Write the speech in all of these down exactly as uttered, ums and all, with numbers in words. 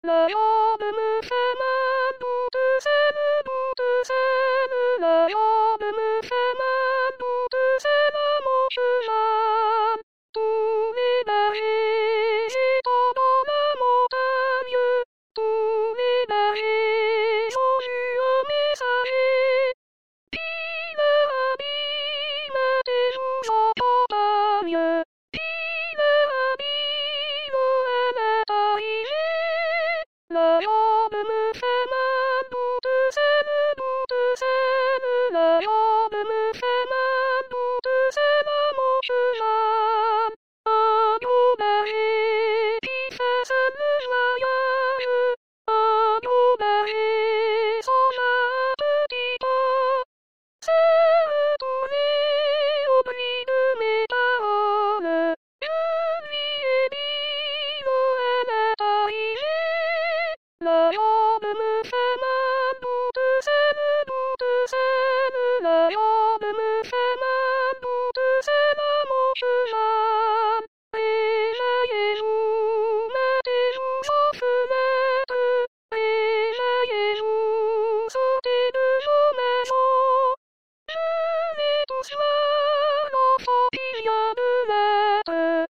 La jambe me fait mal, toute saine, toute saine. La jambe me fait mal, toute saine, mon cheval. Tous les bergers étant dans la montagne, tous les bergers ont vu un messager. Pile habille, mettez-vous en campagne. Pile habille, elle est arrivée. La jambe me fait mal, toute saine, toute saine. La jambe me fait mal, toute saine, mon cheval. Un gros berger qui fait seul le voyage. Un gros berger s'en va à petit pas. S'est retourné au prix de mes paroles. Je lui ai dit, oh, elle est arrivée. La jambe me fait mal, toute saine, toute saine. La jambe me fait mal, toute saine, mon cheval. Réveillez-vous, mettez-vous en fenêtre. Réveillez-vous, sortez de vos maisons. Je vais tous voir l'enfant qui vient de naître.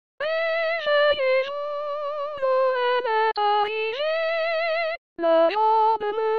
Réveillez-vous, Noël est arrivé. La jambe me